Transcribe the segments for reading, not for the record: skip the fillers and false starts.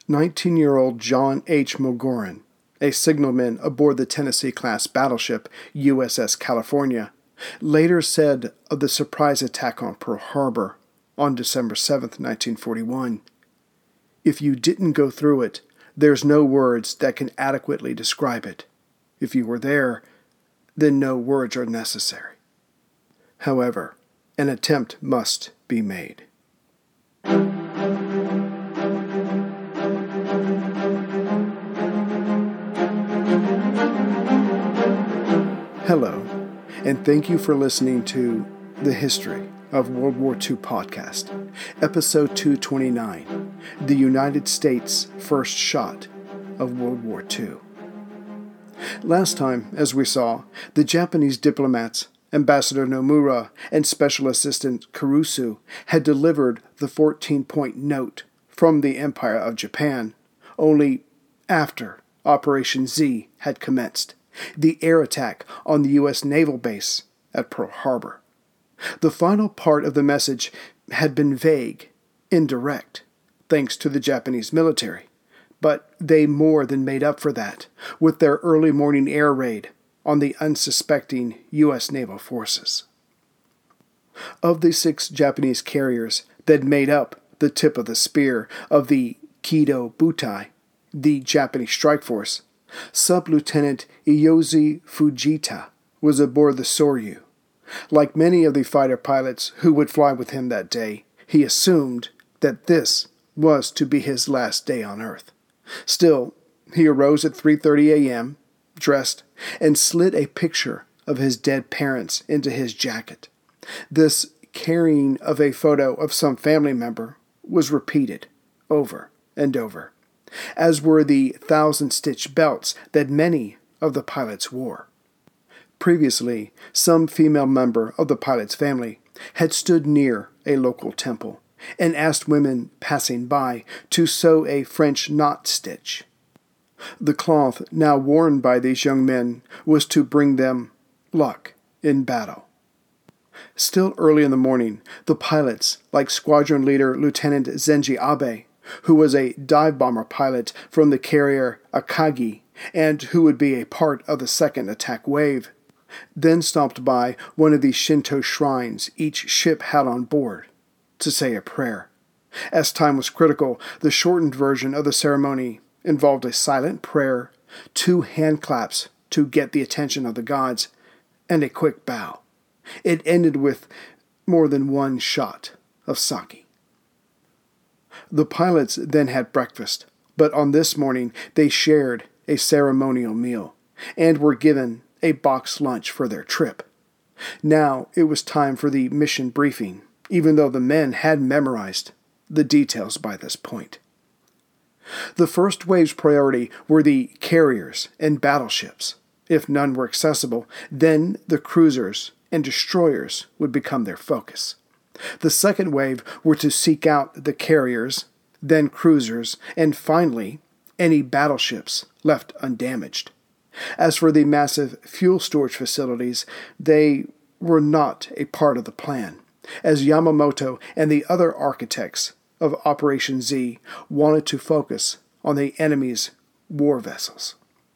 19-year-old John H. Mulgoran, a signalman aboard the Tennessee-class battleship USS California, later said of the surprise attack on Pearl Harbor on December 7, 1941, "If you didn't go through it, there's no words that can adequately describe it. If you were there, then no words are necessary." However, an attempt must be made. Hello, and thank you for listening to The History of World War II podcast, episode 229, The United States' First Shot of World War II. Last time, as we saw, the Japanese diplomats, Ambassador Nomura and Special Assistant Kurusu, had delivered the 14-point note from the Empire of Japan only after Operation Z had commenced, the air attack on the U.S. naval base at Pearl Harbor. The final part of the message had been vague, indirect, thanks to the Japanese military, but they more than made up for that with their early morning air raid on the unsuspecting U.S. naval forces. Of the 6 Japanese carriers that made up the tip of the spear of the Kido Butai, the Japanese strike force, Sub-Lieutenant Iyoshi Fujita was aboard the Soryu. Like many of the fighter pilots who would fly with him that day, he assumed that this was to be his last day on Earth. Still, he arose at 3:30 a.m., dressed, and slid a picture of his dead parents into his jacket. This carrying of a photo of some family member was repeated over and over, as were the 1,000-stitch belts that many of the pilots wore. Previously, some female member of the pilot's family had stood near a local temple and asked women passing by to sew a French knot stitch. The cloth now worn by these young men was to bring them luck in battle. Still early in the morning, the pilots, like Squadron Leader Lieutenant Zenji Abe, who was a dive bomber pilot from the carrier Akagi and who would be a part of the second attack wave, then stopped by one of the Shinto shrines each ship had on board to say a prayer. As time was critical, the shortened version of the ceremony involved a silent prayer, 2 hand claps to get the attention of the gods, and a quick bow. It ended with more than 1 shot of sake. The pilots then had breakfast, but on this morning they shared a ceremonial meal and were given a box lunch for their trip. Now it was time for the mission briefing, even though the men had memorized the details by this point. The first wave's priority were the carriers and battleships. If none were accessible, then the cruisers and destroyers would become their focus. The second wave were to seek out the carriers, then cruisers, and finally, any battleships left undamaged. As for the massive fuel storage facilities, they were not a part of the plan, as Yamamoto and the other architects of Operation Z wanted to focus on the enemy's war vessels.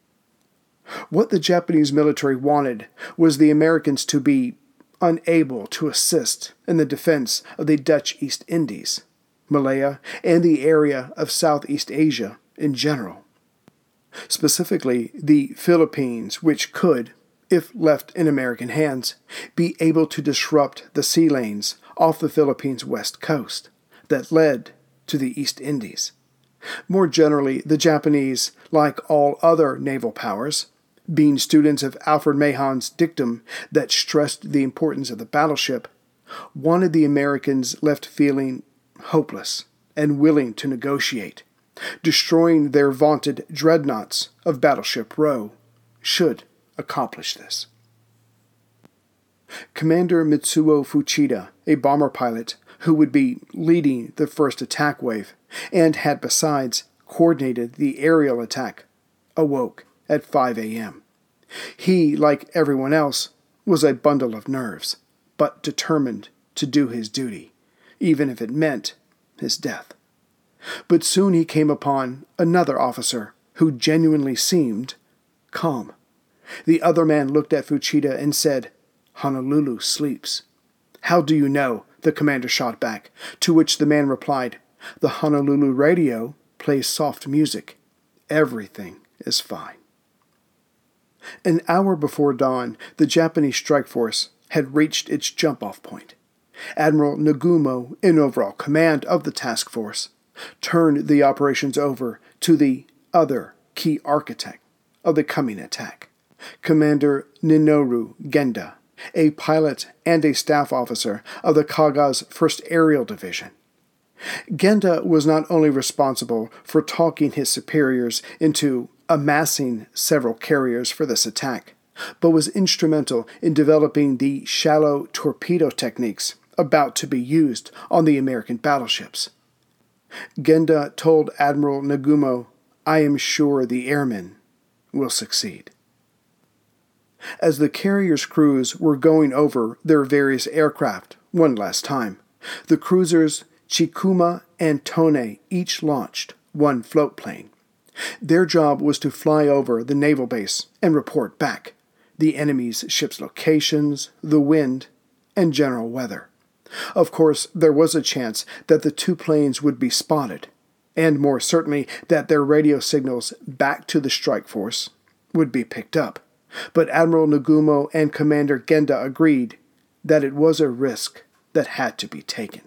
What the Japanese military wanted was the Americans to be unable to assist in the defense of the Dutch East Indies, Malaya, and the area of Southeast Asia in general. Specifically, the Philippines, which could, if left in American hands, be able to disrupt the sea lanes off the Philippines' west coast that led to the East Indies. More generally, the Japanese, like all other naval powers, being students of Alfred Mahon's dictum that stressed the importance of the battleship, wanted the Americans left feeling hopeless and willing to negotiate. Destroying their vaunted dreadnoughts of Battleship Row should accomplish this. Commander Mitsuo Fuchida, a bomber pilot who would be leading the first attack wave and had besides coordinated the aerial attack, awoke at 5 a.m. He, like everyone else, was a bundle of nerves, but determined to do his duty, even if it meant his death. But soon he came upon another officer who genuinely seemed calm. The other man looked at Fuchida and said, "Honolulu sleeps." "How do you know?" the commander shot back, to which the man replied, "The Honolulu radio plays soft music. Everything is fine." An hour before dawn, the Japanese strike force had reached its jump-off point. Admiral Nagumo, in overall command of the task force, turned the operations over to the other key architect of the coming attack, Commander Minoru Genda, a pilot and a staff officer of the Kaga's 1st Aerial Division. Genda was not only responsible for talking his superiors into amassing several carriers for this attack, but was instrumental in developing the shallow torpedo techniques about to be used on the American battleships. Genda told Admiral Nagumo, "I am sure the airmen will succeed." As the carriers' crews were going over their various aircraft one last time, the cruisers Chikuma and Tone each launched one float plane. Their job was to fly over the naval base and report back the enemy's ship's locations, the wind, and general weather. Of course, there was a chance that the two planes would be spotted, and more certainly that their radio signals back to the strike force would be picked up. But Admiral Nagumo and Commander Genda agreed that it was a risk that had to be taken.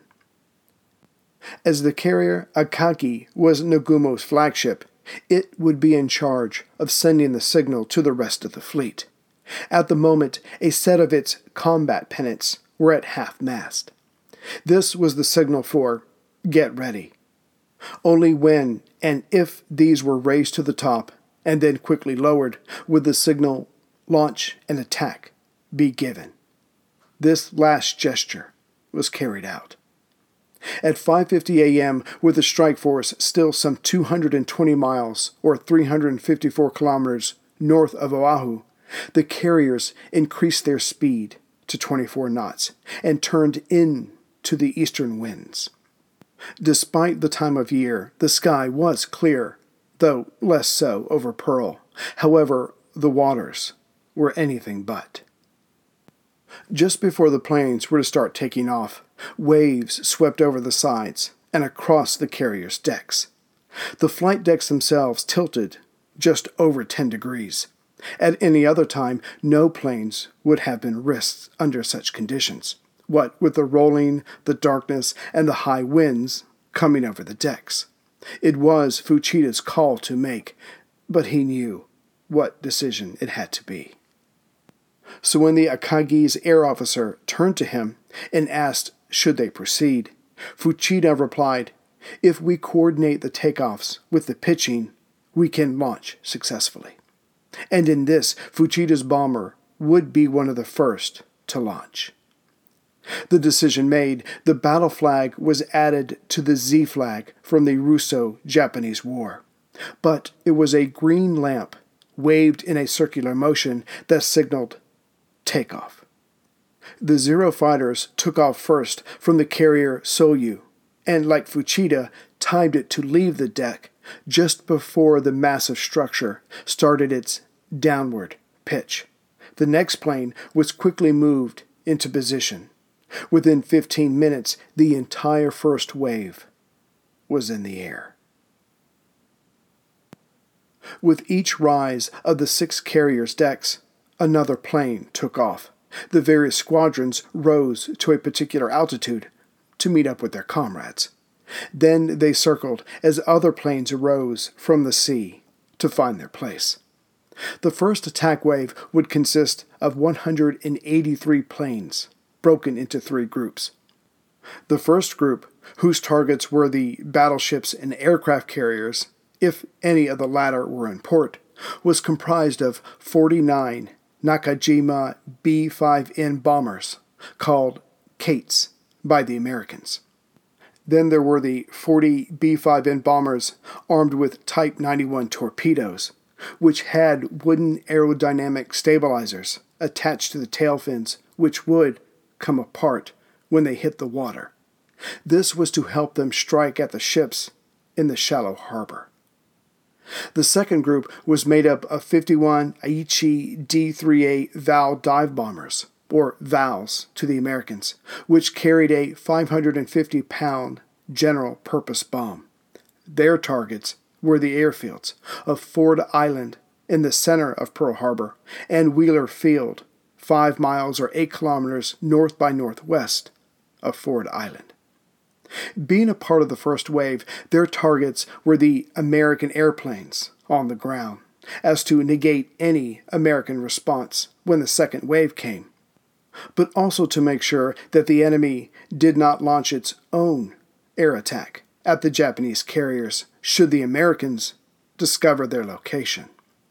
As the carrier Akagi was Nagumo's flagship, it would be in charge of sending the signal to the rest of the fleet. At the moment, a set of its combat pennants were at half-mast. This was the signal for "get ready." Only when and if these were raised to the top and then quickly lowered would the signal "launch an attack" be given. This last gesture was carried out. At 5:50 a.m., with the strike force still some 220 miles or 354 kilometers north of Oahu, the carriers increased their speed to 24 knots and turned in to the eastern winds. Despite the time of year, the sky was clear, though less so over Pearl. However, the waters were anything but. Just before the planes were to start taking off, waves swept over the sides and across the carrier's decks. The flight decks themselves tilted just over 10 degrees. At any other time, no planes would have been risked under such conditions, what with the rolling, the darkness, and the high winds coming over the decks. It was Fuchida's call to make, but he knew what decision it had to be. So when the Akagi's air officer turned to him and asked should they proceed, Fuchida replied, "If we coordinate the takeoffs with the pitching, we can launch successfully." And in this, Fuchida's bomber would be one of the first to launch. The decision made, the battle flag was added to the Z flag from the Russo-Japanese War. But it was a green lamp waved in a circular motion that signaled takeoff. The Zero fighters took off first from the carrier Soyu, and like Fuchida, timed it to leave the deck just before the massive structure started its downward pitch. The next plane was quickly moved into position. Within 15 minutes, the entire first wave was in the air. With each rise of the 6 carriers' decks, another plane took off. The various squadrons rose to a particular altitude to meet up with their comrades. Then they circled as other planes arose from the sea to find their place. The first attack wave would consist of 183 planes, broken into 3 groups. The first group, whose targets were the battleships and aircraft carriers, if any of the latter were in port, was comprised of 49 Nakajima B-5N bombers, called Kates by the Americans. Then there were the 40 B-5N bombers armed with Type 91 torpedoes, which had wooden aerodynamic stabilizers attached to the tail fins, which would come apart when they hit the water. This was to help them strike at the ships in the shallow harbor. The second group was made up of 51 Aichi D-3A Val dive bombers, or VALs to the Americans, which carried a 550-pound general-purpose bomb. Their targets were the airfields of Ford Island in the center of Pearl Harbor and Wheeler Field, 5 miles or 8 kilometers north by northwest of Ford Island. Being a part of the first wave, their targets were the American airplanes on the ground, as to negate any American response when the second wave came, but also to make sure that the enemy did not launch its own air attack at the Japanese carriers should the Americans discover their location.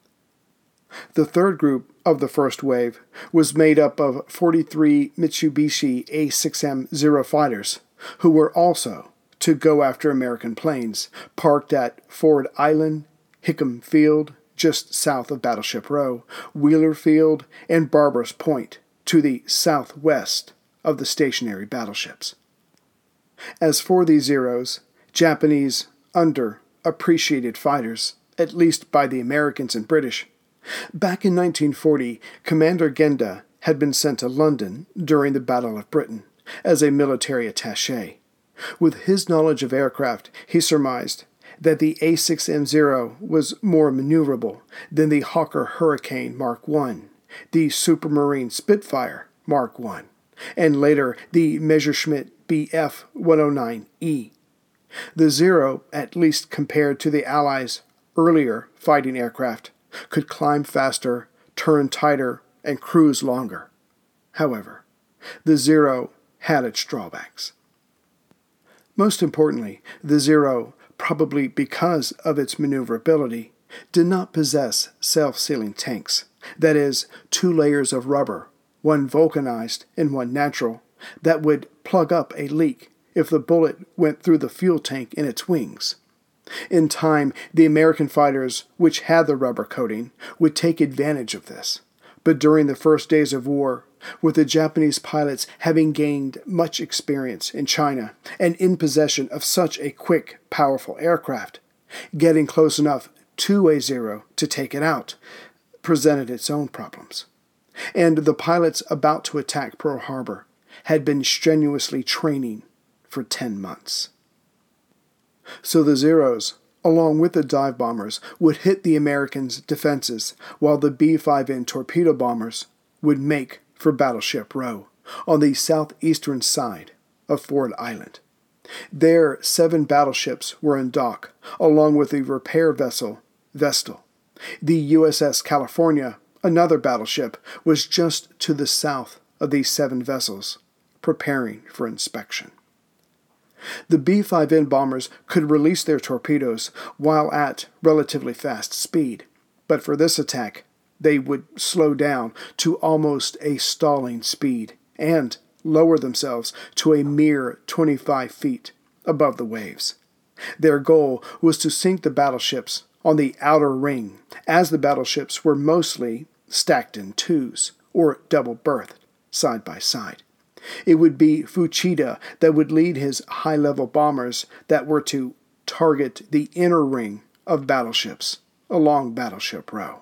The third group of the first wave was made up of 43 Mitsubishi A6M0 fighters, who were also to go after American planes parked at Ford Island, Hickam Field, just south of Battleship Row, Wheeler Field, and Barbers Point, to the southwest of the stationary battleships. As for these Zeros, Japanese underappreciated fighters, at least by the Americans and British, back in 1940, Commander Genda had been sent to London during the Battle of Britain as a military attaché. With his knowledge of aircraft, he surmised that the A6M0 was more maneuverable than the Hawker Hurricane Mark I, the Supermarine Spitfire Mark I, and later the Messerschmitt Bf 109E. The Zero, at least compared to the Allies' earlier fighting aircraft, could climb faster, turn tighter, and cruise longer. However, the Zero had its drawbacks. Most importantly, the Zero, probably because of its maneuverability, did not possess self-sealing tanks, that is, 2 layers of rubber, one vulcanized and one natural, that would plug up a leak if the bullet went through the fuel tank in its wings. In time, the American fighters, which had the rubber coating, would take advantage of this. But during the first days of war, with the Japanese pilots having gained much experience in China and in possession of such a quick, powerful aircraft, getting close enough to a Zero to take it out presented its own problems. And the pilots about to attack Pearl Harbor had been strenuously training for 10 months. So the Zeros, along with the dive bombers, would hit the Americans' defenses, while the B-5N torpedo bombers would make for Battleship Row, on the southeastern side of Ford Island. There, 7 battleships were in dock, along with the repair vessel Vestal. The USS California, another battleship, was just to the south of these 7 vessels, preparing for inspection. The B-5N bombers could release their torpedoes while at relatively fast speed, but for this attack, they would slow down to almost a stalling speed and lower themselves to a mere 25 feet above the waves. Their goal was to sink the battleships on the outer ring, as the battleships were mostly stacked in twos, or double-berthed, side by side. It would be Fuchida that would lead his high-level bombers that were to target the inner ring of battleships along Battleship Row.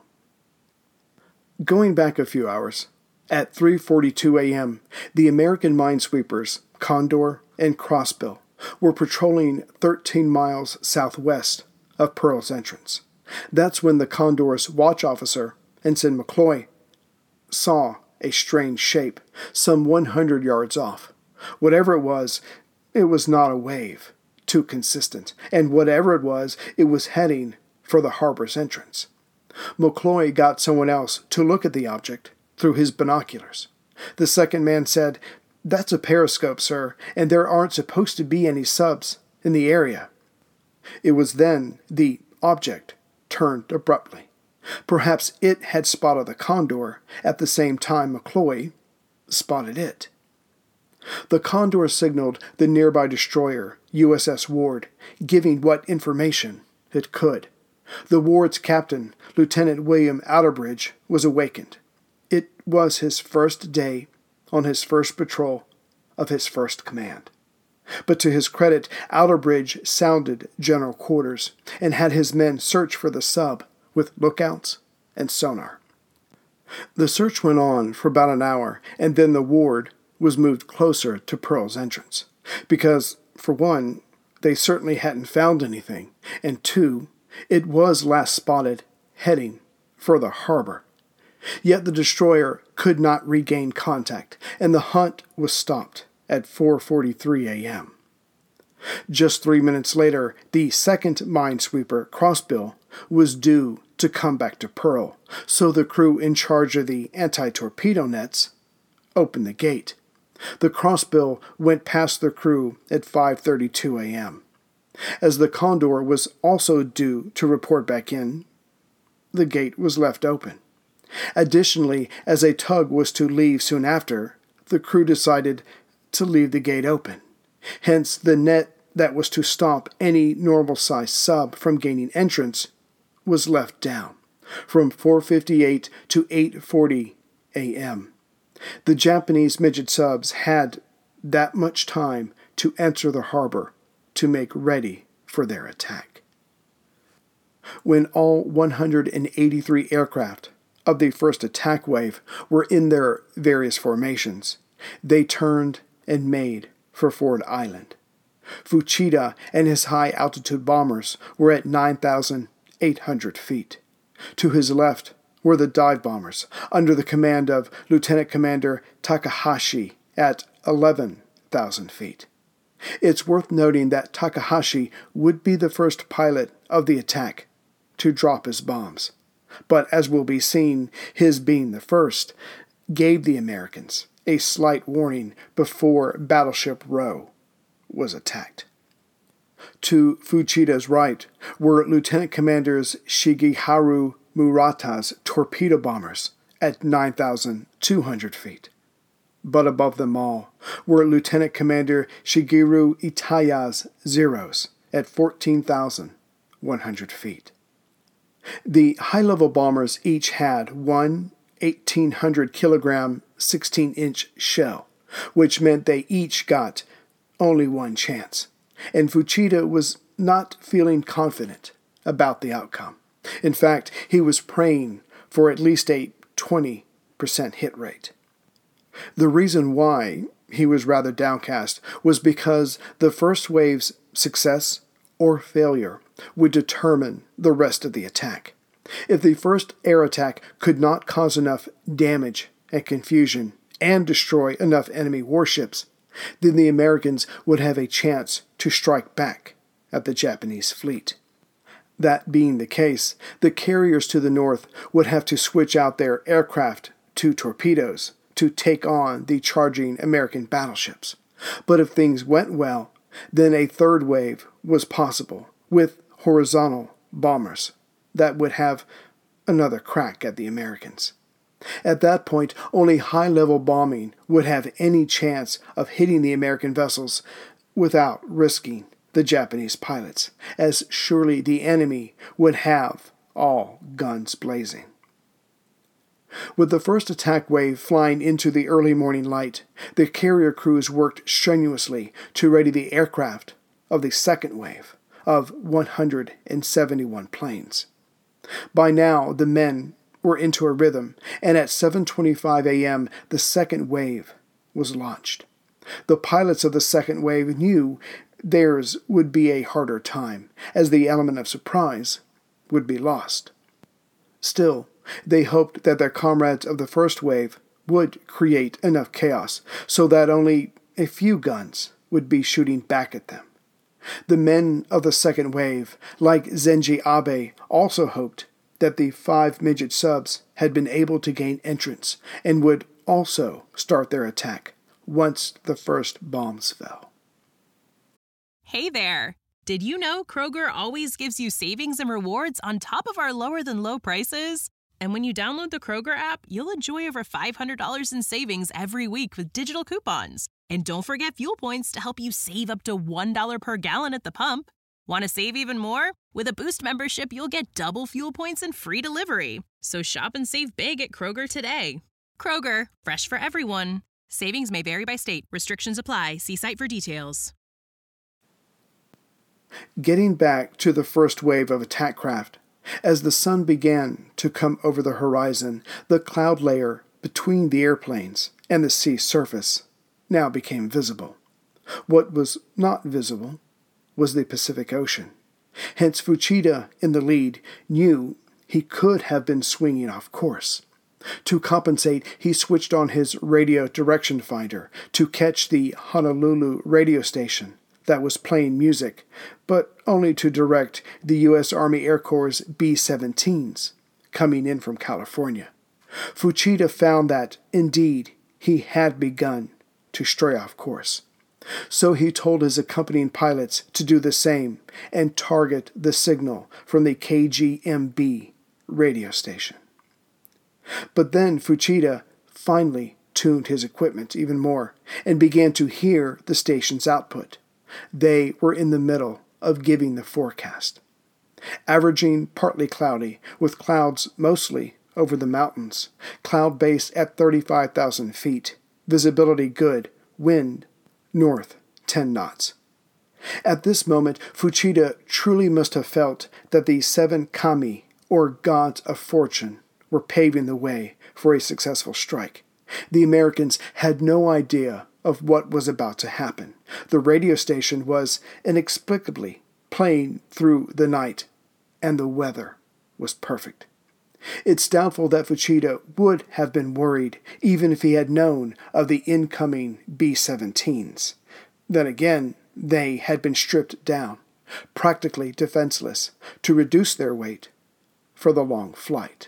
Going back a few hours, at 3:42 a.m., the American minesweepers Condor and Crossbill were patrolling 13 miles southwest of Pearl's entrance. That's when the Condor's watch officer, Ensign McCloy, saw a strange shape some 100 yards off. Whatever it was not a wave, too consistent, and whatever it was heading for the harbor's entrance. McCloy got someone else to look at the object through his binoculars. The second man said, "That's a periscope, sir, and there aren't supposed to be any subs in the area." It was then the object turned abruptly. Perhaps it had spotted the Condor at the same time McCloy spotted it. The Condor signaled the nearby destroyer, USS Ward, giving what information it could. The Ward's captain, Lieutenant William Outerbridge, was awakened. It was his first day on his first patrol of his first command. But to his credit, Outerbridge sounded general quarters and had his men search for the sub with lookouts and sonar. The search went on for about an hour, and then the Ward was moved closer to Pearl's entrance. Because, for one, they certainly hadn't found anything, and two, it was last spotted heading for the harbor. Yet the destroyer could not regain contact, and the hunt was stopped at 4:43 a.m. Just 3 minutes later, the second minesweeper, Crossbill, was due to come back to Pearl, so the crew in charge of the anti-torpedo nets opened the gate. The Crossbill went past the crew at 5:32 a.m. As the Condor was also due to report back in, the gate was left open. Additionally, as a tug was to leave soon after, the crew decided to leave the gate open. Hence, the net that was to stop any normal-sized sub from gaining entrance was left down from 4:58 to 8:40 a.m. The Japanese midget subs had that much time to enter the harbor to make ready for their attack. When all 183 aircraft of the first attack wave were in their various formations, they turned and made for Ford Island. Fuchida and his high-altitude bombers were at 9,800 feet. To his left were the dive bombers, under the command of Lieutenant Commander Takahashi at 11,000 feet. It's worth noting that Takahashi would be the first pilot of the attack to drop his bombs. But as will be seen, his being the first gave the Americans a slight warning before Battleship Row was attacked. To Fuchida's right were Lieutenant Commanders Shigeharu Murata's torpedo bombers at 9,200 feet. But above them all were Lieutenant Commander Shigeru Itaya's Zeros at 14,100 feet. The high-level bombers each had one 1,800-kilogram 16-inch shell, which meant they each got only one chance, and Fuchida was not feeling confident about the outcome. In fact, he was praying for at least a 20% hit rate. The reason why he was rather downcast was because the first wave's success or failure would determine the rest of the attack. If the first air attack could not cause enough damage and confusion and destroy enough enemy warships, then the Americans would have a chance to strike back at the Japanese fleet. That being the case, the carriers to the north would have to switch out their aircraft to torpedoes to take on the charging American battleships. But if things went well, then a third wave was possible with horizontal bombers that would have another crack at the Americans. At that point, only high-level bombing would have any chance of hitting the American vessels without risking the Japanese pilots, as surely the enemy would have all guns blazing. With the first attack wave flying into the early morning light, the carrier crews worked strenuously to ready the aircraft of the second wave of 171 planes. By now, the men were into a rhythm, and at 7:25 a.m., the second wave was launched. The pilots of the second wave knew theirs would be a harder time, as the element of surprise would be lost. Still, they hoped that their comrades of the first wave would create enough chaos so that only a few guns would be shooting back at them. The men of the second wave, like Zenji Abe, also hoped that the 5 midget subs had been able to gain entrance and would also start their attack once the first bombs fell. Hey there! Did you know Kroger always gives you savings and rewards on top of our lower-than-low prices? And when you download the Kroger app, you'll enjoy over $500 in savings every week with digital coupons. And don't forget fuel points to help you save up to $1 per gallon at the pump. Want to save even more? With a Boost membership, you'll get double fuel points and free delivery. So shop and save big at Kroger today. Kroger, fresh for everyone. Savings may vary by state. Restrictions apply. See site for details. Getting back to the first wave of attack craft, as the sun began to come over the horizon, the cloud layer between the airplanes and the sea surface now became visible. What was not visible was the Pacific Ocean. Hence Fuchida, in the lead, knew he could have been swinging off course. To compensate, he switched on his radio direction finder to catch the Honolulu radio station that was playing music, but only to direct the U.S. Army Air Corps' B-17s coming in from California. Fuchida found that, indeed, he had begun to stray off course. So he told his accompanying pilots to do the same and target the signal from the KGMB radio station. But then Fuchida finally tuned his equipment even more and began to hear the station's output. They were in the middle of giving the forecast. Averaging partly cloudy, with clouds mostly over the mountains, cloud base at 35,000 feet, visibility good, wind north 10 knots. At this moment, Fuchida truly must have felt that the 7 kami, or gods of fortune, were paving the way for a successful strike. The Americans had no idea of what was about to happen. The radio station was inexplicably playing through the night, and the weather was perfect. It's doubtful that Fuchida would have been worried even if he had known of the incoming B-17s. Then again, they had been stripped down, practically defenseless, to reduce their weight for the long flight.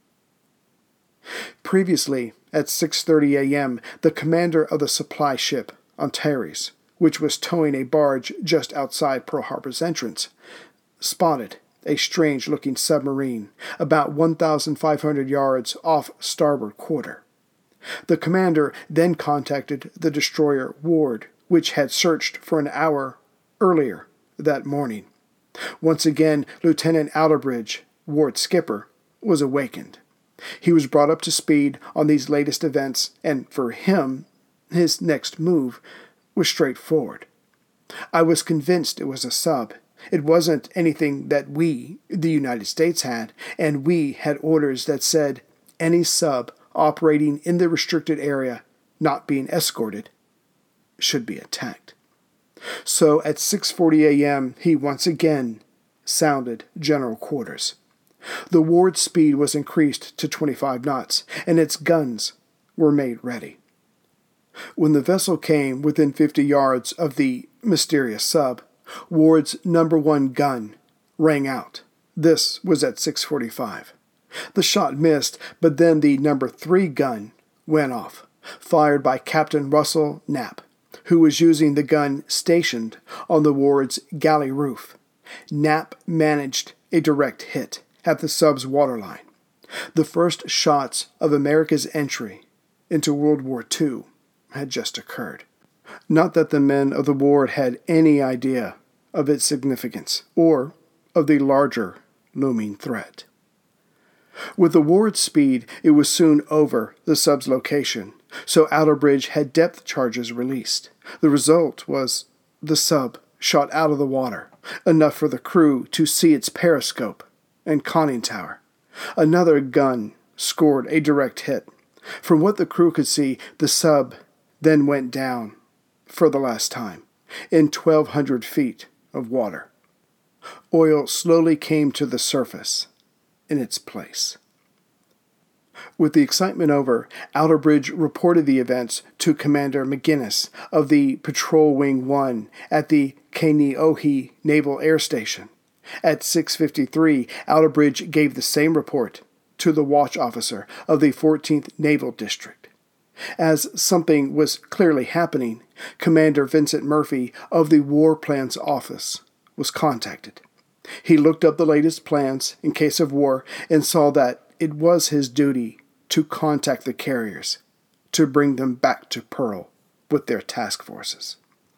Previously, at 6:30 a.m., the commander of the supply ship Antares, which was towing a barge just outside Pearl Harbor's entrance, spotted a strange-looking submarine about 1,500 yards off starboard quarter. The commander then contacted the destroyer Ward, which had searched for an hour earlier that morning. Once again, Lieutenant Outerbridge, Ward's skipper, was awakened. He was brought up to speed on these latest events, and for him, his next move was straightforward. I was convinced it was a sub. It wasn't anything that we, the United States, had, and we had orders that said any sub operating in the restricted area, not being escorted, should be attacked. So at 6:40 a.m., he once again sounded general quarters. The Ward's speed was increased to 25 knots, and its guns were made ready. When the vessel came within 50 yards of the mysterious sub, Ward's number 1 gun rang out. This was at 6:45. The shot missed, but then the number 3 gun went off, fired by Captain Russell Knapp, who was using the gun stationed on the Ward's galley roof. Knapp managed a direct hit at the sub's waterline. The first shots of America's entry into World War II had just occurred. Not that the men of the Ward had any idea of its significance or of the larger looming threat. With the Ward's speed, it was soon over the sub's location, so Outerbridge had depth charges released. The result was the sub shot out of the water, enough for the crew to see its periscope and conning tower. Another gun scored a direct hit. From what the crew could see, the sub then went down for the last time in 1,200 feet of water. Oil slowly came to the surface in its place. With the excitement over, Outerbridge reported the events to Commander McGinnis of the Patrol Wing 1 at the Kaneohe Naval Air Station. At 6:53, Outerbridge gave the same report to the watch officer of the 14th Naval District. As something was clearly happening, Commander Vincent Murphy of the War Plans Office was contacted. He looked up the latest plans in case of war and saw that it was his duty to contact the carriers to bring them back to Pearl with their task forces.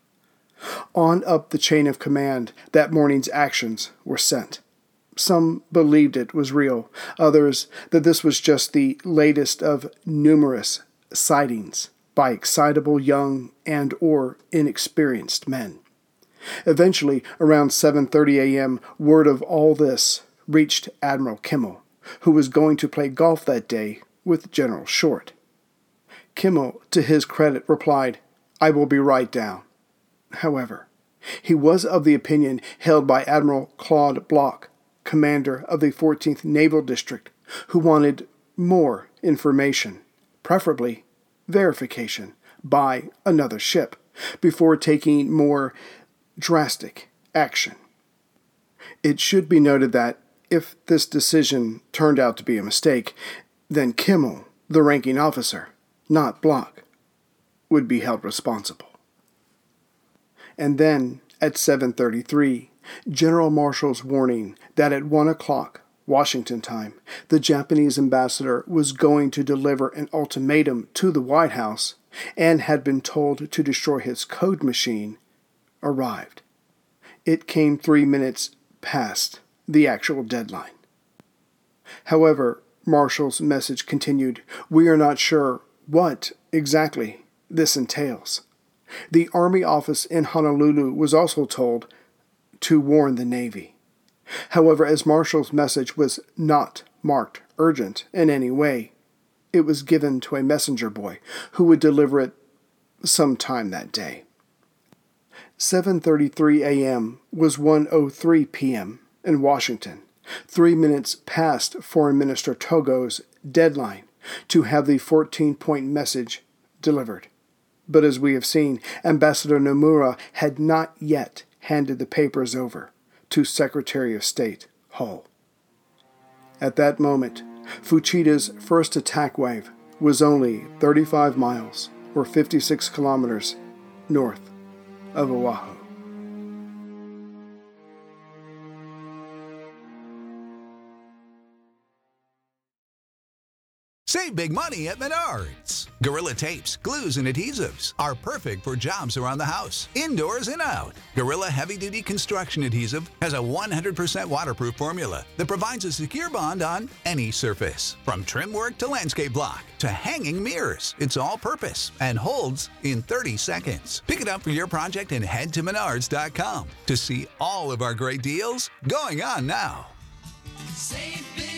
On up the chain of command, that morning's actions were sent. Some believed it was real, others that this was just the latest of numerous sightings by excitable young and or inexperienced men. Eventually, around 7:30 a.m., word of all this reached Admiral Kimmel, who was going to play golf that day with General Short. Kimmel, to his credit, replied, "I will be right down." However, he was of the opinion held by Admiral Claude Bloch, commander of the 14th Naval District, who wanted more information, preferably verification, by another ship, before taking more drastic action. It should be noted that if this decision turned out to be a mistake, then Kimmel, the ranking officer, not Bloch, would be held responsible. And then, at 7:33, General Marshall's warning that at 1 o'clock, Washington time, the Japanese ambassador was going to deliver an ultimatum to the White House and had been told to destroy his code machine, arrived. It came 3 minutes past the actual deadline. However, Marshall's message continued, "We are not sure what exactly this entails." The Army office in Honolulu was also told to warn the Navy. However, as Marshall's message was not marked urgent in any way, it was given to a messenger boy who would deliver it sometime that day. 7:33 a.m. was 1:03 p.m. in Washington, 3 minutes past Foreign Minister Togo's deadline to have the 14-point message delivered. But as we have seen, Ambassador Nomura had not yet handed the papers over to Secretary of State Hull. At that moment, Fuchida's first attack wave was only 35 miles, or 56 kilometers, north of Oahu. Save big money at Menards. Gorilla Tapes, glues, and adhesives are perfect for jobs around the house, indoors and out. Gorilla Heavy Duty Construction Adhesive has a 100% waterproof formula that provides a secure bond on any surface. From trim work to landscape block to hanging mirrors, it's all-purpose and holds in 30 seconds. Pick it up for your project and head to Menards.com to see all of our great deals going on now. Save big